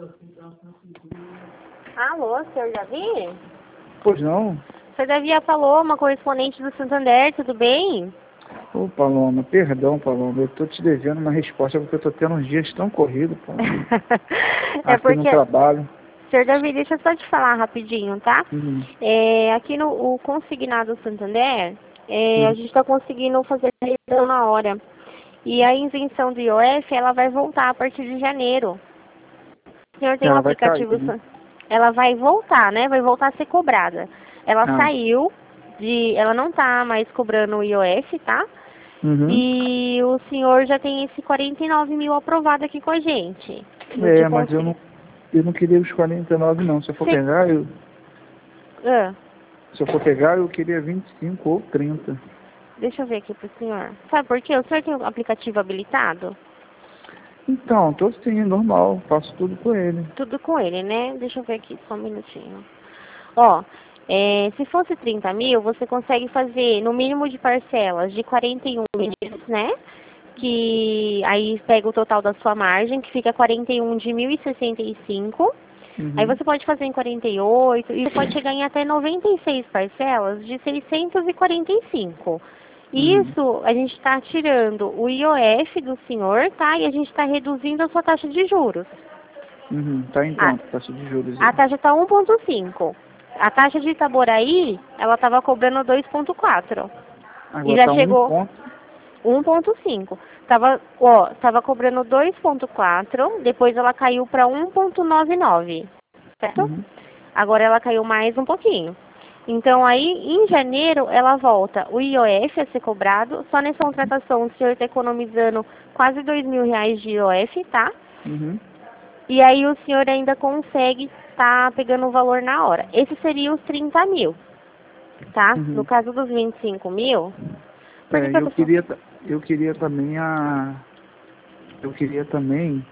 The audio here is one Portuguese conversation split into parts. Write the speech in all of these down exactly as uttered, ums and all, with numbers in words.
Alô, senhor Davi? Pois não? O senhor Davi é a Paloma, correspondente do Santander, tudo bem? Ô, Paloma, perdão, Paloma, eu tô te devendo uma resposta porque eu tô tendo uns dias tão corridos, Paloma. É Aqui no porque... trabalho. Senhor Davi, deixa eu só te falar rapidinho, tá? Uhum. É, aqui no o consignado Santander, é, a Uhum. gente está conseguindo fazer a revisão na hora. E a isenção do I O F, ela vai voltar a partir de janeiro. O senhor tem um Ela vai cair, aplicativo... né? Ela vai voltar, né? Vai voltar a ser cobrada. Ela Ah. saiu de... Ela não tá mais cobrando o I O F, tá? Uhum. E o senhor já tem esse quarenta e nove mil aprovado aqui com a gente. No de É, mas eu consi- não, eu não queria os quarenta e nove não. Se eu for Cê- pegar, eu, Ah, se eu for pegar, eu queria vinte e cinco ou trinta. deixa eu ver aqui pro senhor. Sabe por quê? O senhor tem o aplicativo habilitado? Então, tô sim, normal, faço tudo com ele. Tudo com ele, né? Deixa eu ver aqui, só um minutinho. Ó, é, se fosse trinta mil, você consegue fazer no mínimo de parcelas de quarenta e um meses, né? Que aí pega o total da sua margem, que fica quarenta e um de mil e sessenta e cinco. Aí Uhum. você pode fazer em quarenta e oito e pode chegar em até noventa e seis parcelas de seiscentos e quarenta e cinco. Uhum. Isso, a gente está tirando o I O F do senhor, tá? E a gente está reduzindo a sua taxa de juros. Uhum. Tá em A, quanto, taxa de juros a aí? taxa está um vírgula cinco. A taxa de Itaboraí, ela estava cobrando dois vírgula quatro. E Agora já tá um chegou ponto. um vírgula cinco. Tava, ó, tava cobrando dois vírgula quatro, depois ela caiu para um vírgula noventa e nove, certo? Uhum. Agora ela caiu mais um pouquinho. Então aí, em janeiro, ela volta o I O F a ser cobrado. Só nessa contratação o senhor está economizando quase dois mil reais de I O F, tá? Uhum. E aí o senhor ainda consegue estar pegando o valor na hora. Esse seria os trinta mil, tá? No Uhum. caso dos vinte e cinco mil, por que É, que eu eu tô falando? queria, ta- eu queria também a, eu queria também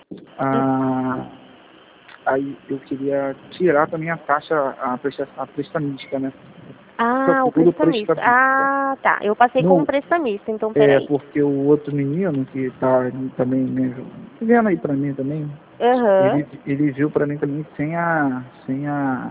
a, aí eu queria tirar também a taxa, a presta, a prestamística, né? Ah, o Seguro prestamista. prestamística. Ah, tá. Eu passei com o No, prestamista, então é peraí. porque o outro menino que tá também me vendo aí pra mim também, Aham. ele, ele viu pra mim também sem a, sem a,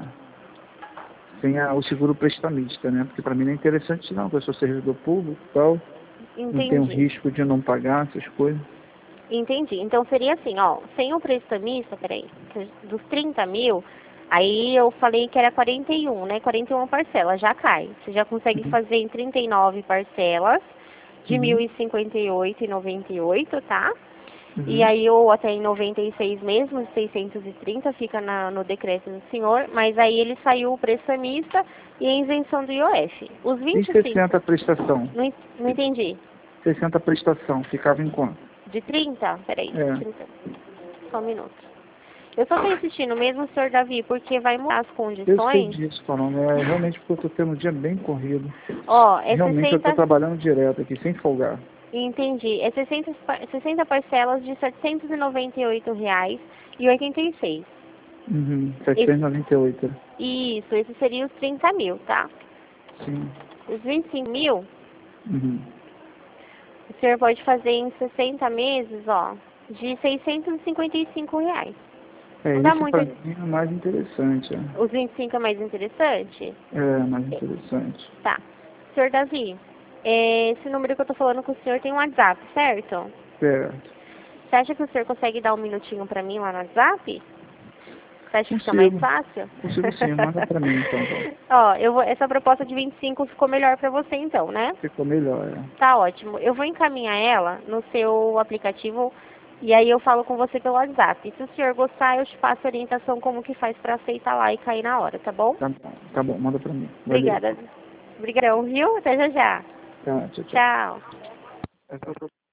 sem a, o seguro prestamítica, né? Porque pra mim não é interessante não, porque eu sou servidor público e tal, não tenho Entendi. risco de não pagar essas coisas. Entendi. Então seria assim, ó, sem o prestamista, peraí, dos trinta mil, aí eu falei que era quarenta e um, né? quarenta e uma parcelas, já cai. Você já consegue Uhum. fazer em trinta e nove parcelas, de mil Uhum. e cinquenta e oito e noventa e oito, tá? E Uhum. aí, ou até em noventa e seis mesmo, seiscentos e trinta, fica na, no decreto do senhor, mas aí ele saiu o prestamista e a isenção do I O F. Os E vinte e cinco, sessenta prestação? não, en- não entendi. sessenta prestação, ficava em quanto? De trinta? Peraí, É, trinta. Só um minuto. Eu só tô insistindo mesmo, senhor Davi, porque vai mudar as eu sei condições. disso, falando. É realmente porque eu estou tendo um dia bem corrido. Ó, é Realmente eu estou sessenta, trabalhando direto aqui, sem folgar. entendi, é sessenta, pa- sessenta parcelas de setecentos e noventa e oito reais e oitenta e seis. Uhum, Esse, setecentos e noventa e oito. isso, esse seria os trinta mil, tá? Sim. Os vinte e cinco mil, Uhum. o senhor pode fazer em sessenta meses, ó, de seiscentos e cinquenta e cinco reais. É, Não dá esse muito. para mim é mais interessante. Os vinte e cinco é mais interessante? É, é mais É, interessante. tá. Senhor Davi, é, esse número que eu tô falando com o senhor tem um WhatsApp, certo? Certo. Você acha que o senhor consegue dar um minutinho pra mim lá no WhatsApp? Você acha que fica mais Consigo. fácil? Consigo sim, manda para mim então. Ó, eu vou, essa proposta de vinte e cinco ficou melhor pra você então, né? Ficou melhor, é. Tá ótimo. Eu vou encaminhar ela no seu aplicativo e aí eu falo com você pelo WhatsApp. Se o senhor gostar, eu te passo a orientação como que faz pra aceitar lá e cair na hora, tá bom? Tá bom, tá bom, manda para mim. Valeu. Obrigada. Obrigadão, viu? Até já já. Tá, tchau, tchau. Tchau. É só pra-